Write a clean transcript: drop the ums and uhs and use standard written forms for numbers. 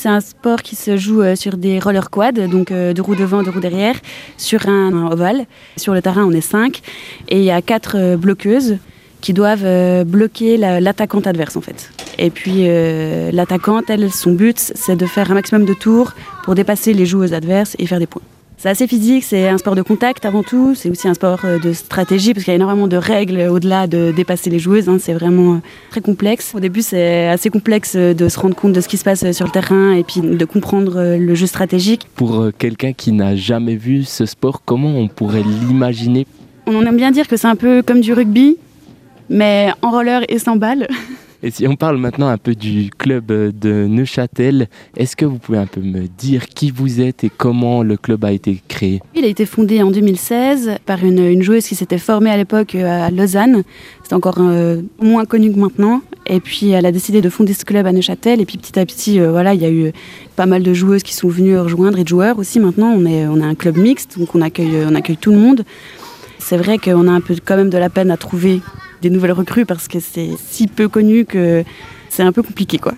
c'est un sport qui se joue sur des rollers quads, donc 2 roues devant, 2 roues derrière, sur un ovale. Sur le terrain, on est 5 et il y a 4 bloqueuses qui doivent bloquer l'attaquante adverse en fait. Et puis l'attaquante, elle, son but, c'est de faire un maximum de tours pour dépasser les joueuses adverses et faire des points. C'est assez physique, c'est un sport de contact avant tout, c'est aussi un sport de stratégie parce qu'il y a énormément de règles au-delà de dépasser les joueuses, c'est vraiment très complexe. Au début, c'est assez complexe de se rendre compte de ce qui se passe sur le terrain et puis de comprendre le jeu stratégique. Pour quelqu'un qui n'a jamais vu ce sport, comment on pourrait l'imaginer ? On aime bien dire que c'est un peu comme du rugby, mais en roller et sans balle. Et si on parle maintenant un peu du club de Neuchâtel, est-ce que vous pouvez un peu me dire qui vous êtes et comment le club a été créé ? Il a été fondé en 2016 par une joueuse qui s'était formée à l'époque à Lausanne. C'était encore moins connu que maintenant. Et puis elle a décidé de fonder ce club à Neuchâtel. Et puis petit à petit, il y a eu pas mal de joueuses qui sont venues rejoindre et de joueurs aussi. Maintenant, on est un club mixte, donc on accueille tout le monde. C'est vrai qu'on a un peu quand même de la peine à trouver des nouvelles recrues parce que c'est si peu connu que c'est un peu compliqué, quoi.